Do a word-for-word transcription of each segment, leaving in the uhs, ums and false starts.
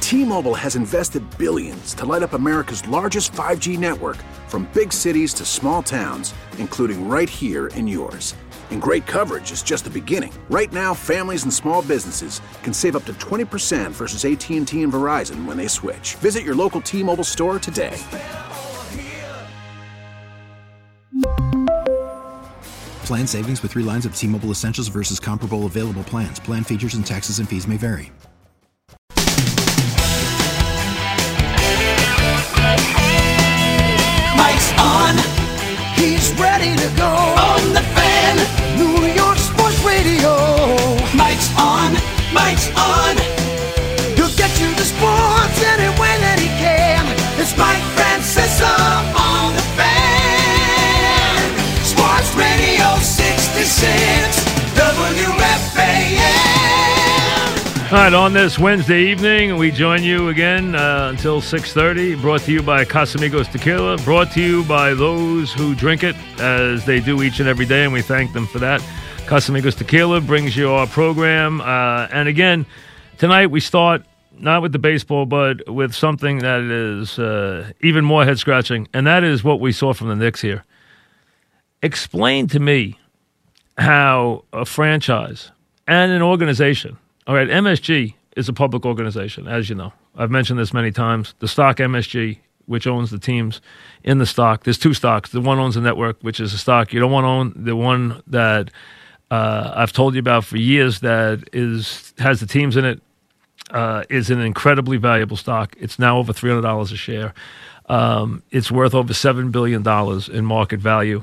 T-Mobile has invested billions to light up America's largest five G network, from big cities to small towns, including right here in yours. And great coverage is just the beginning. Right now, families and small businesses can save up to twenty percent versus A T and T and Verizon when they switch. Visit your local T-Mobile store today. Plan savings with three lines of T-Mobile Essentials versus comparable available plans. Plan features and taxes and fees may vary. Mike's on. He's ready to go. On the Fan. New York Sports Radio. Mike's on. Mike's on. He'll get you the sports any way that he can. It's Mike Francesa on the Fan. Sports Radio sixty-six W F A N. All right, on this Wednesday evening, we join you again uh, until six thirty, brought to you by Casamigos Tequila, brought to you by those who drink it, as they do each and every day, and we thank them for that. Casamigos Tequila brings you our program. Uh, and again, tonight we start not with the baseball, but with something that is uh, even more head-scratching, and that is what we saw from the Knicks here. Explain to me how a franchise and an organization, all right, M S G is a public organization, as you know. I've mentioned this many times. The stock M S G, which owns the teams in the stock, there's two stocks. The one owns the network, which is a stock you don't want to own. The one that uh, I've told you about for years that is has the teams in it uh, is an incredibly valuable stock. It's now over three hundred dollars a share. Um, it's worth over seven billion dollars in market value.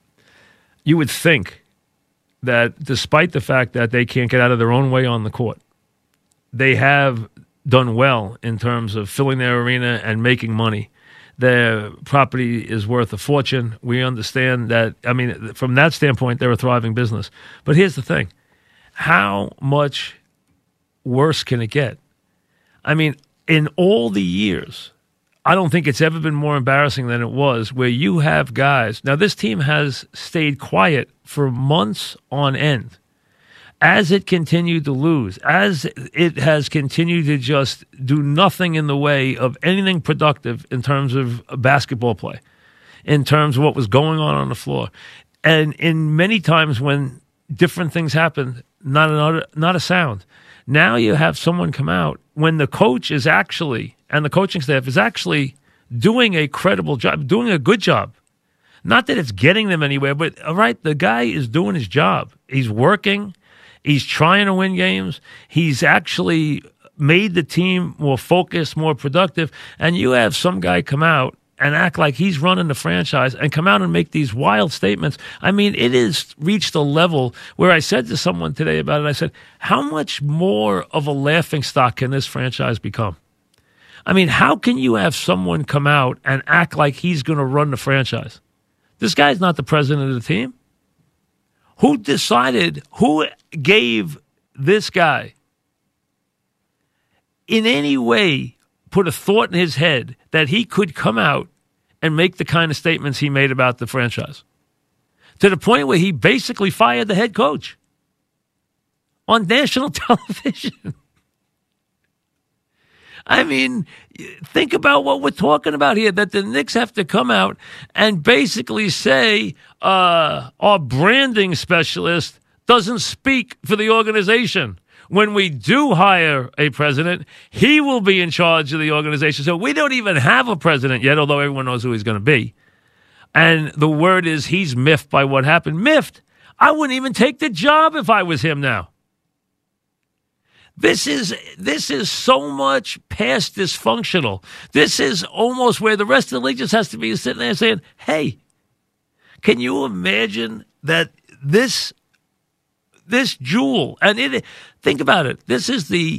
You would think that despite the fact that they can't get out of their own way on the court, they have done well in terms of filling their arena and making money. Their property is worth a fortune. We understand that. I mean, from that standpoint, they're a thriving business. But here's the thing. How much worse can it get? I mean, in all the years, I don't think it's ever been more embarrassing than it was, where you have guys. Now, this team has stayed quiet for months on end as it continued to lose, as it has continued to just do nothing in the way of anything productive in terms of basketball play, in terms of what was going on on the floor. And in many times when different things happened, not another, not a sound. Now you have someone come out when the coach is actually, and the coaching staff is actually doing a credible job, doing a good job. Not that it's getting them anywhere, but all right, the guy is doing his job. He's working. He's trying to win games. He's actually made the team more focused, more productive. And you have some guy come out and act like he's running the franchise and come out and make these wild statements. I mean, it has reached a level where I said to someone today about it, I said, how much more of a laughingstock can this franchise become? I mean, how can you have someone come out and act like he's going to run the franchise? This guy's not the president of the team. Who decided, who gave this guy in any way put a thought in his head that he could come out and make the kind of statements he made about the franchise? To the point where he basically fired the head coach on national television. I mean, think about what we're talking about here, that the Knicks have to come out and basically say uh, our branding specialist doesn't speak for the organization. When we do hire a president, he will be in charge of the organization. So we don't even have a president yet, although everyone knows who he's going to be. And the word is he's miffed by what happened. Miffed. I wouldn't even take the job if I was him now. This is this is so much past dysfunctional. This is almost where the rest of the league just has to be sitting there saying, hey, can you imagine that this this jewel, and it, think about it, this is the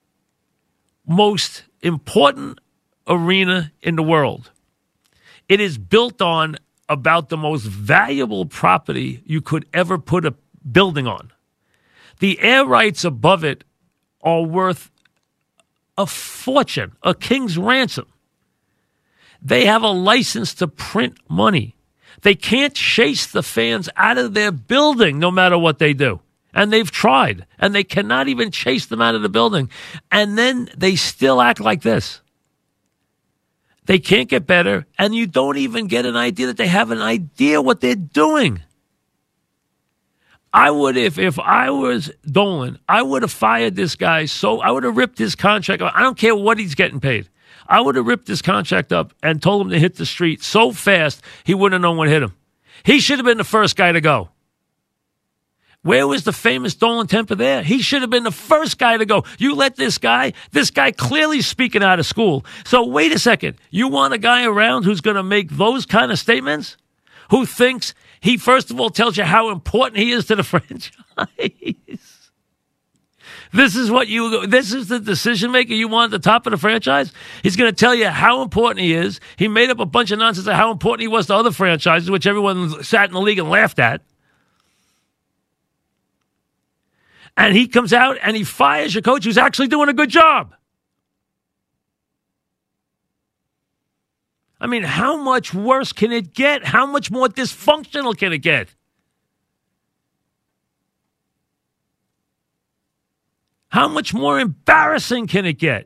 most important arena in the world. It is built on about the most valuable property you could ever put a building on. The air rights above it are worth a fortune, a king's ransom. They have a license to print money. They can't chase the fans out of their building no matter what they do. And they've tried, and they cannot even chase them out of the building. And then they still act like this. They can't get better, and you don't even get an idea that they have an idea what they're doing. I would, if if I was Dolan, I would have fired this guy. So I would have ripped his contract up. I don't care what he's getting paid. I would have ripped his contract up and told him to hit the street so fast he wouldn't have known what hit him. He should have been the first guy to go. Where was the famous Dolan temper there? He should have been the first guy to go. You let this guy, this guy clearly speaking out of school. So wait a second. You want a guy around who's going to make those kind of statements? Who thinks he, first of all, tells you how important he is to the franchise? This is what you, this is the decision maker you want at the top of the franchise? He's going to tell you how important he is. He made up a bunch of nonsense of how important he was to other franchises, which everyone sat in the league and laughed at. And he comes out and he fires your coach who's actually doing a good job. I mean, how much worse can it get? How much more dysfunctional can it get? How much more embarrassing can it get?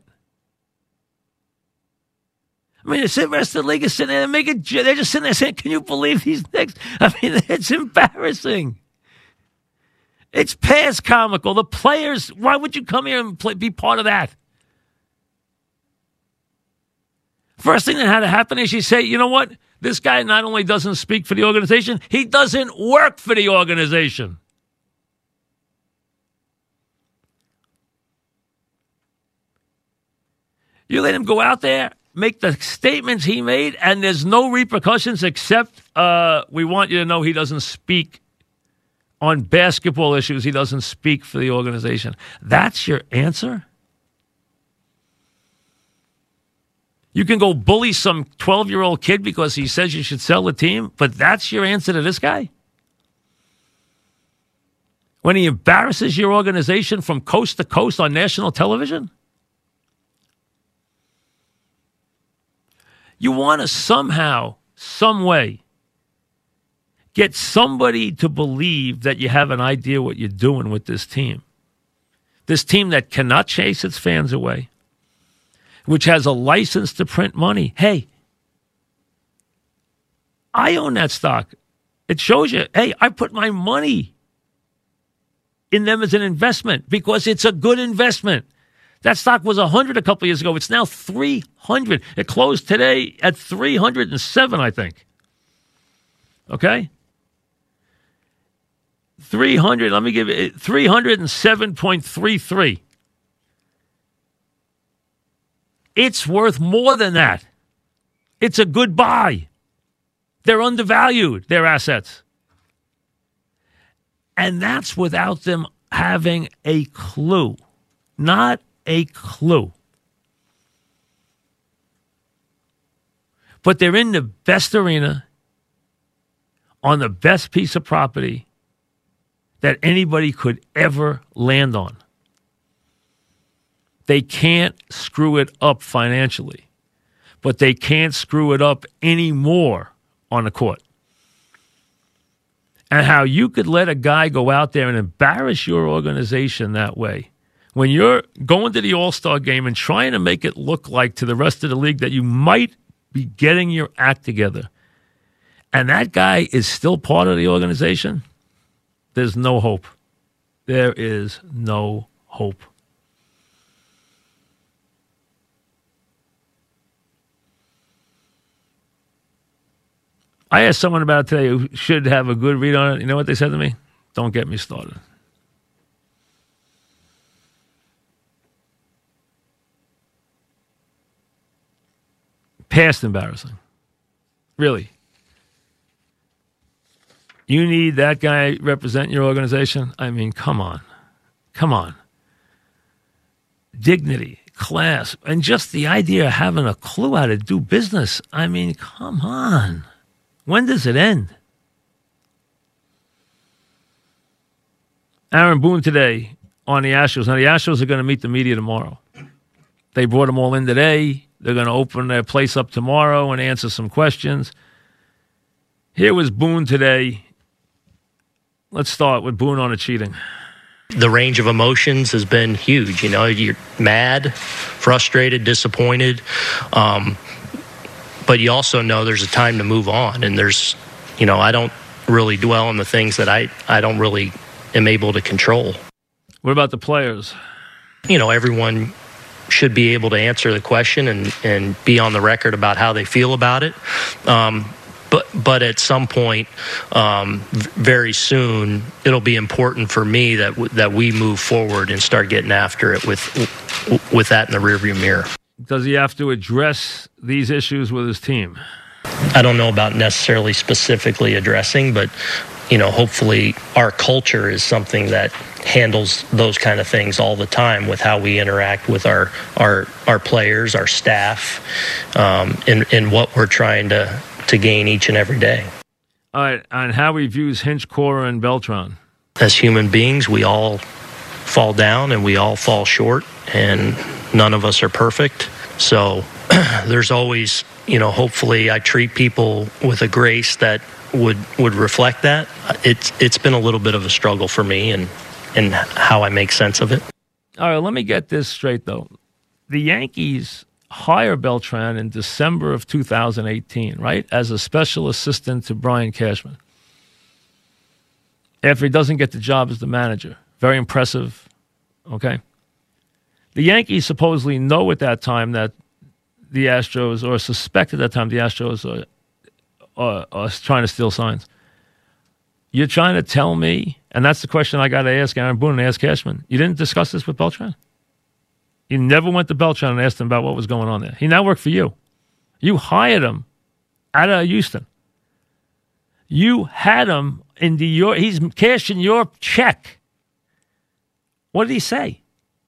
I mean, the rest of the league is sitting there and making, they're just sitting there saying, can you believe these Knicks? I mean, it's embarrassing. It's past comical. The players, why would you come here and play, be part of that? First thing that had to happen is you say, you know what? This guy not only doesn't speak for the organization, he doesn't work for the organization. You let him go out there, make the statements he made, and there's no repercussions except uh, we want you to know he doesn't speak on basketball issues. He doesn't speak for the organization. That's your answer? You can go bully some twelve-year-old kid because he says you should sell the team, but that's your answer to this guy? When he embarrasses your organization from coast to coast on national television? You want to somehow, some way, get somebody to believe that you have an idea what you're doing with this team. This team that cannot chase its fans away, which has a license to print money. Hey, I own that stock. It shows you, hey, I put my money in them as an investment because it's a good investment. That stock was one hundred a couple of years ago. It's now three hundred. It closed today at three hundred seven, I think. Okay? three hundred, let me give it, three hundred seven point three three. It's worth more than that. It's a good buy. They're undervalued, their assets. And that's without them having a clue. Not a clue. But they're in the best arena on the best piece of property that anybody could ever land on. They can't screw it up financially, but they can't screw it up anymore on the court. And how you could let a guy go out there and embarrass your organization that way when you're going to the All-Star game and trying to make it look like to the rest of the league that you might be getting your act together, and that guy is still part of the organization, there's no hope. There is no hope. I asked someone about it today who should have a good read on it. You know what they said to me? Don't get me started. Past embarrassing. Really. You need that guy representing your organization? I mean, come on. Come on. Dignity, class, and just the idea of having a clue how to do business. I mean, come on. When does it end? Aaron Boone today on the Astros. Now, the Astros are going to meet the media tomorrow. They brought them all in today. They're going to open their place up tomorrow and answer some questions. Here was Boone today. Let's start with Boone on the cheating. The range of emotions has been huge. You know, you're mad, frustrated, disappointed. Um, but you also know there's a time to move on. And there's, you know, I don't really dwell on the things that I, I don't really am able to control. What about the players? You know, everyone should be able to answer the question and, and be on the record about how they feel about it. Um, But but at some point, um, very soon, it'll be important for me that w- that we move forward and start getting after it with with that in the rearview mirror. Does he have to address these issues with his team? I don't know about necessarily specifically addressing, but you know, hopefully our culture is something that handles those kind of things all the time with how we interact with our our our players, our staff, um, in in what we're trying to. to gain each and every day. All right, and how he views Hinch, Cora, and Beltran. As human beings, we all fall down and we all fall short, and none of us are perfect. So there's always, you know, hopefully I treat people with a grace that would would reflect that. It's it's been a little bit of a struggle for me and and how I make sense of it. All right, let me get this straight though. The Yankees hire Beltran in December of two thousand eighteen, right, as a special assistant to Brian Cashman. After he doesn't get the job as the manager. Very impressive, okay? The Yankees supposedly know at that time that the Astros, or suspect at that time the Astros are, are, are trying to steal signs. You're trying to tell me, and that's the question I got to ask Aaron Boone and ask Cashman, you didn't discuss this with Beltran? You never went to Beltran and asked him about what was going on there. He now worked for you. You hired him out of Houston. You had him in the your. He's cashing your check. What did he say?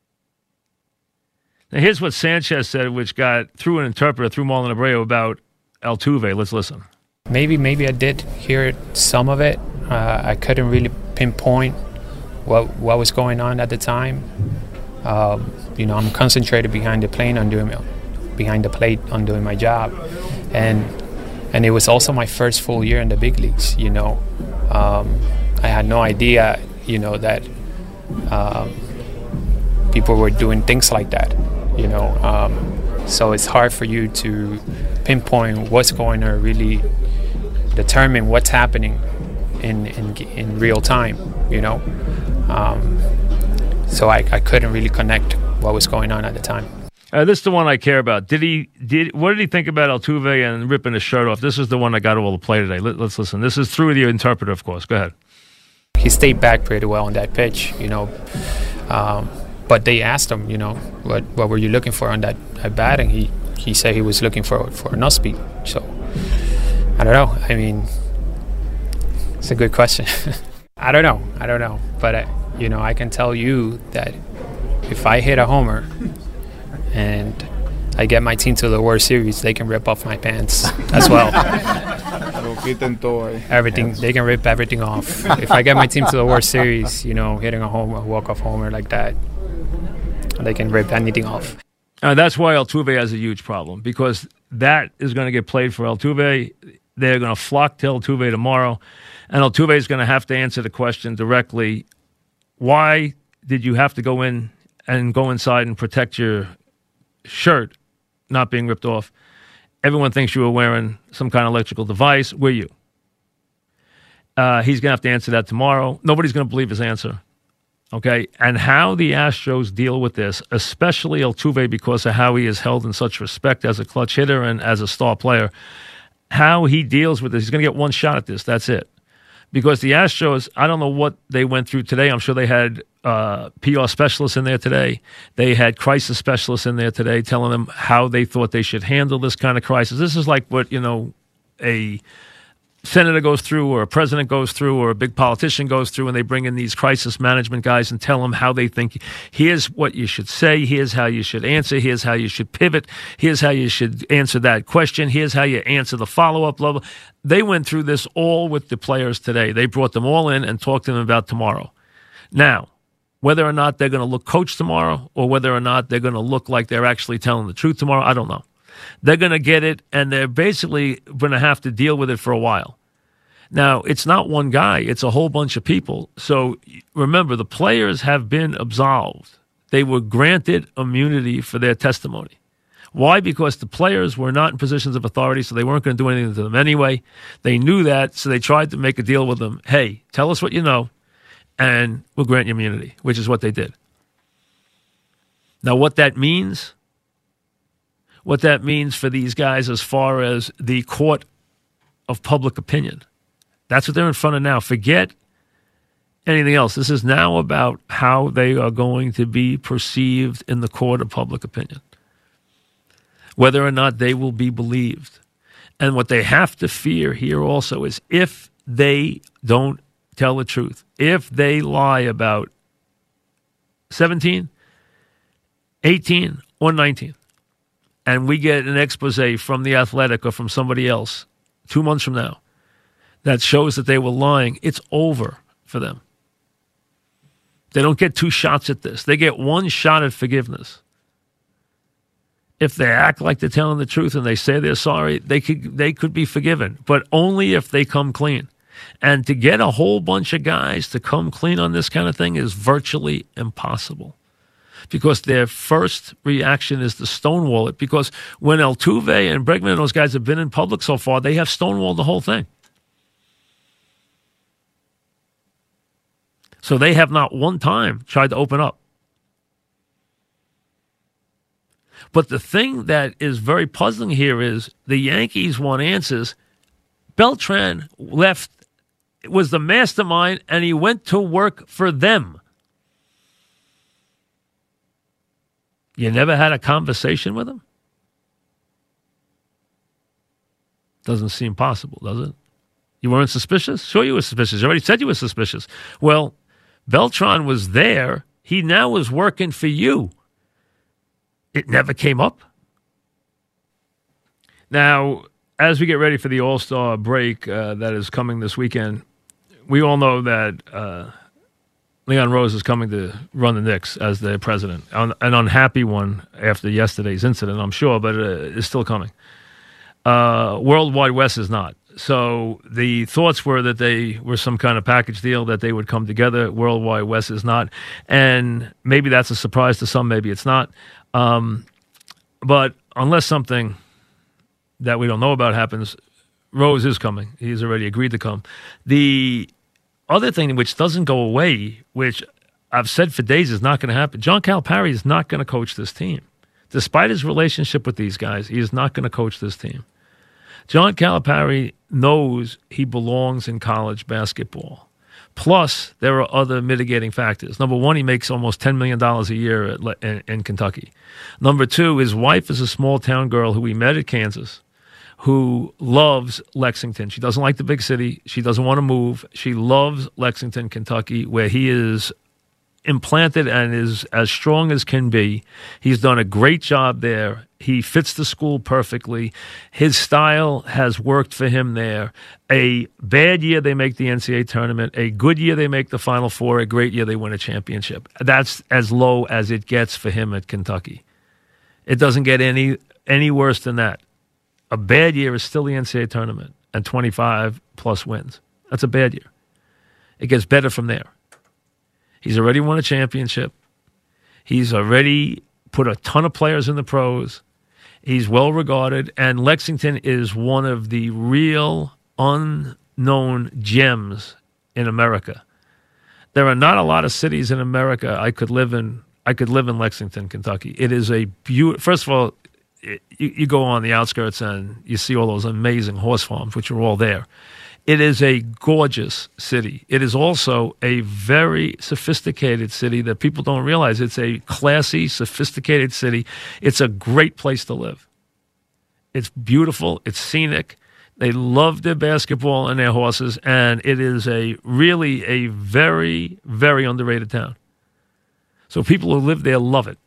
Now here's what Sanchez said, which got through an interpreter, through Marlon Abreu, about Altuve. Let's listen. Maybe, maybe I did hear some of it. Uh, I couldn't really pinpoint what what was going on at the time. Um, you know, I'm concentrated behind the plate on doing behind the plate on doing my job, and and it was also my first full year in the big leagues. You know, um, I had no idea, you know, that um, people were doing things like that. You know, um, so it's hard for you to pinpoint what's going on, really determine what's happening in in, in real time. You know. Um, So I, I couldn't really connect what was going on at the time. Uh, this is the one I care about. Did he? Did what did he think about Altuve and ripping his shirt off? This is the one that got all the play today. Let, let's listen. This is through the interpreter, of course. Go ahead. He stayed back pretty well on that pitch, you know. Um, but they asked him, you know, what what were you looking for on that, that bat? And he, he said he was looking for for an off speed. So I don't know. I mean, it's a good question. I don't know. I don't know. But uh, you know, I can tell you that if I hit a homer and I get my team to the World Series, they can rip off my pants as well. Everything, they can rip everything off. If I get my team to the World Series, you know, hitting a home, a walk-off homer like that, they can rip anything off. Uh, that's why Altuve has a huge problem, because that is going to get played for Altuve. They're going to flock to Altuve tomorrow, and Altuve is going to have to answer the question directly. Why did you have to go in and go inside and protect your shirt not being ripped off? Everyone thinks you were wearing some kind of electrical device. Were you? Uh, he's going to have to answer that tomorrow. Nobody's going to believe his answer. Okay? And how the Astros deal with this, especially Altuve, because of how he is held in such respect as a clutch hitter and as a star player, how he deals with this. He's going to get one shot at this. That's it. Because the Astros, I don't know what they went through today. I'm sure they had uh, P R specialists in there today. They had crisis specialists in there today telling them how they thought they should handle this kind of crisis. This is like what, you know, a senator goes through, or a president goes through, or a big politician goes through, and they bring in these crisis management guys and tell them how they think. Here's what you should say. Here's how you should answer. Here's how you should pivot. Here's how you should answer that question. Here's how you answer the follow-up. Blah, blah. They went through this all with the players today. They brought them all in and talked to them about tomorrow. Now, whether or not they're going to look coached tomorrow, or whether or not they're going to look like they're actually telling the truth tomorrow, I don't know. They're going to get it, and they're basically going to have to deal with it for a while. Now, it's not one guy. It's a whole bunch of people. So remember, the players have been absolved. They were granted immunity for their testimony. Why? Because the players were not in positions of authority, so they weren't going to do anything to them anyway. They knew that, so they tried to make a deal with them. Hey, tell us what you know, and we'll grant you immunity, which is what they did. Now, what that means, what that means for these guys as far as the court of public opinion, that's what they're in front of now. Forget anything else. This is now about how they are going to be perceived in the court of public opinion, whether or not they will be believed. And what they have to fear here also is if they don't tell the truth, if they lie about seventeen, eighteen, or nineteen, and we get an expose from The Athletic or from somebody else two months from now that shows that they were lying, it's over for them. They don't get two shots at this. They get one shot at forgiveness. If they act like they're telling the truth and they say they're sorry, they could they could be forgiven, but only if they come clean. And to get a whole bunch of guys to come clean on this kind of thing is virtually impossible, because their first reaction is to stonewall it. Because when Altuve and Bregman and those guys have been in public so far, they have stonewalled the whole thing. So they have not one time tried to open up. But the thing that is very puzzling here is the Yankees want answers. Beltran left, was the mastermind, and he went to work for them. You never had a conversation with him? Doesn't seem possible, does it? You weren't suspicious? Sure you were suspicious. You already said you were suspicious. Well, Beltran was there. He now is working for you. It never came up. Now, as we get ready for the All-Star break uh, that is coming this weekend, we all know that uh, Leon Rose is coming to run the Knicks as the president. An, an unhappy one after yesterday's incident, I'm sure, but uh, it's still coming. Uh, Worldwide Wes is not. So the thoughts were that they were some kind of package deal, that they would come together. Worldwide Wes is not. And maybe that's a surprise to some, maybe it's not. Um, but unless something that we don't know about happens, Rose is coming. He's already agreed to come. The other thing which doesn't go away, which I've said for days is not going to happen, John Calipari is not going to coach this team. Despite his relationship with these guys, he is not going to coach this team. John Calipari knows he belongs in college basketball. Plus, there are other mitigating factors. Number one, he makes almost ten million dollars a year at, in, in Kentucky. Number two, his wife is a small-town girl who he met at Kansas, who loves Lexington. She doesn't like the big city. She doesn't want to move. She loves Lexington, Kentucky, where he is implanted and is as strong as can be. He's done a great job there. He fits the school perfectly. His style has worked for him there. A bad year, they make the N C double A tournament. A good year, they make the Final Four. A great year, they win a championship. That's as low as it gets for him at Kentucky. It doesn't get any any worse than that. A bad year is still the N C double A tournament and twenty-five plus wins. That's a bad year. It gets better from there. He's already won a championship. He's already put a ton of players in the pros. He's well regarded, and Lexington is one of the real unknown gems in America. There are not a lot of cities in America I could live in. I could live in Lexington, Kentucky. It is a beautiful. First of all, it, you, you go on the outskirts and you see all those amazing horse farms, which are all there. It is a gorgeous city. It is also a very sophisticated city that people don't realize. It's a classy, sophisticated city. It's a great place to live. It's beautiful. It's scenic. They love their basketball and their horses, and it is a really a very, very underrated town. So people who live there love it,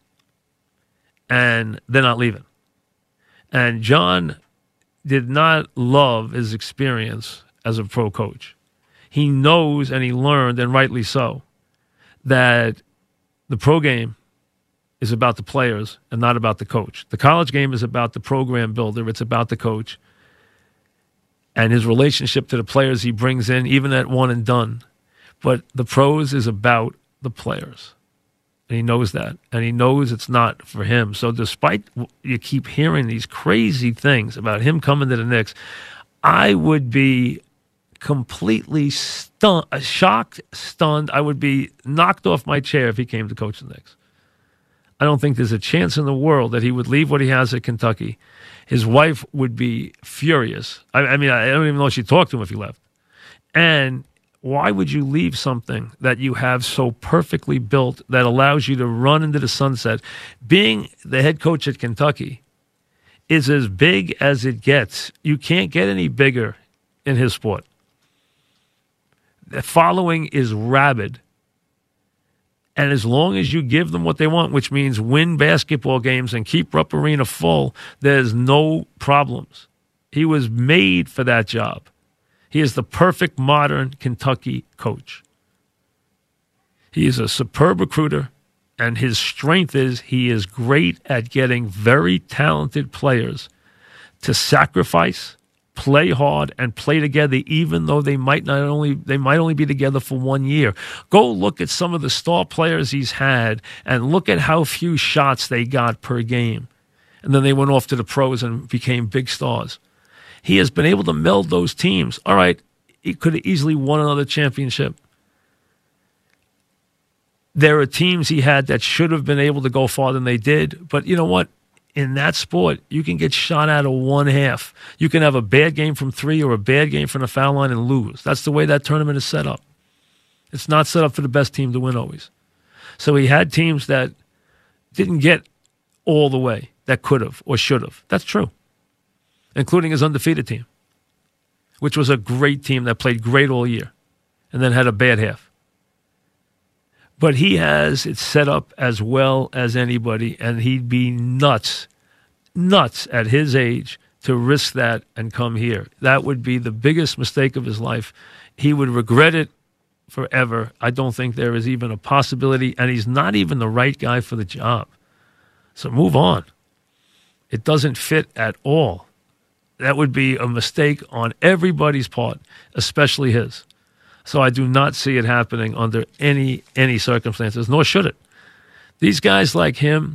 and they're not leaving. And John did not love his experience as a pro coach. He knows, and he learned, and rightly so, that the pro game is about the players and not about the coach. The college game is about the program builder. It's about the coach. and his relationship to the players he brings in, even at one and done. But the pros is about the players. And he knows that. And he knows it's not for him. So despite you keep hearing these crazy things about him coming to the Knicks, I would be completely stunned, shocked, stunned. I would be knocked off my chair if he came to coach the Knicks. I don't think there's a chance in the world that he would leave what he has at Kentucky. His wife would be furious. I, I mean, I don't even know if she'd talk to him if he left. And why would you leave something that you have so perfectly built that allows you to run into the sunset? Being the head coach at Kentucky is as big as it gets. You can't get any bigger in his sport. The following is rabid. And as long as you give them what they want, which means win basketball games and keep Rupp Arena full, there's no problems. He was made for that job. He is the perfect modern Kentucky coach. He is a superb recruiter, and his strength is he is great at getting very talented players to sacrifice, play hard, and play together, even though they might not only they might only be together for one year. Go look at some of the star players he's had, and look at how few shots they got per game, and then they went off to the pros and became big stars. He has been able to meld those teams. All right, he could have easily won another championship. There are teams he had that should have been able to go farther than they did, but you know what? In that sport, you can get shot out of one half. You can have a bad game from three or a bad game from the foul line and lose. That's the way that tournament is set up. It's not set up for the best team to win always. So he had teams that didn't get all the way, that could have or should have. That's true, including his undefeated team, which was a great team that played great all year and then had a bad half. But he has it set up as well as anybody, and he'd be nuts, nuts at his age to risk that and come here. That would be the biggest mistake of his life. He would regret it forever. I don't think there is even a possibility, and he's not even the right guy for the job. So move on. It doesn't fit at all. That would be a mistake on everybody's part, especially his. So I do not see it happening under any any circumstances, nor should it. These guys like him,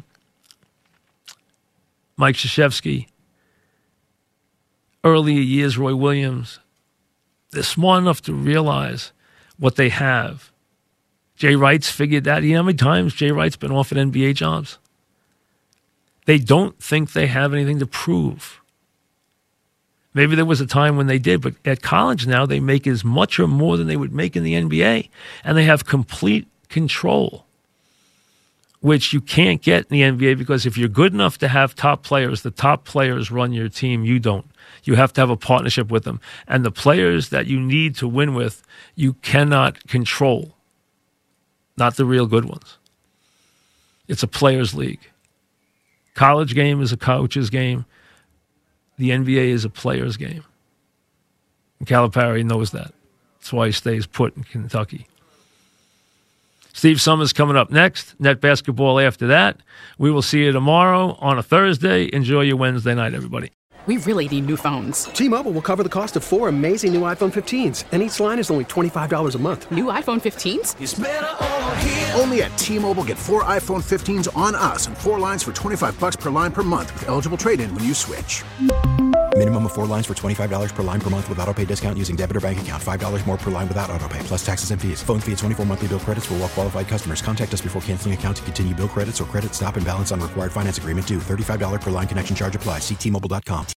Mike Krzyzewski, earlier years, Roy Williams, they're smart enough to realize what they have. Jay Wright's figured that. You know how many times Jay Wright's been offered N B A jobs? They don't think they have anything to prove. Maybe there was a time when they did, but at college now they make as much or more than they would make in the N B A, and they have complete control, which you can't get in the N B A because if you're good enough to have top players, the top players run your team. You don't. You have to have a partnership with them. And the players that you need to win with, you cannot control, not the real good ones. It's a players' league. College game is a coach's game. The N B A is a player's game. And Calipari knows that. That's why he stays put in Kentucky. Steve Summers coming up next. Net basketball after that. We will see you tomorrow on a Thursday. Enjoy your Wednesday night, everybody. We really need new phones. T-Mobile will cover the cost of four amazing new iPhone fifteens, and each line is only twenty-five dollars a month. New iPhone fifteens? It's better over here. Only at T-Mobile, get four iPhone fifteens on us and four lines for twenty-five dollars per line per month with eligible trade-in when you switch. Minimum of four lines for twenty-five dollars per line per month with autopay discount using debit or bank account. five dollars more per line without autopay, plus taxes and fees. Phone fee at twenty-four monthly bill credits for well-qualified customers. Contact us before canceling account to continue bill credits or credit stop and balance on required finance agreement due. thirty-five dollars per line connection charge applies. See T Mobile dot com.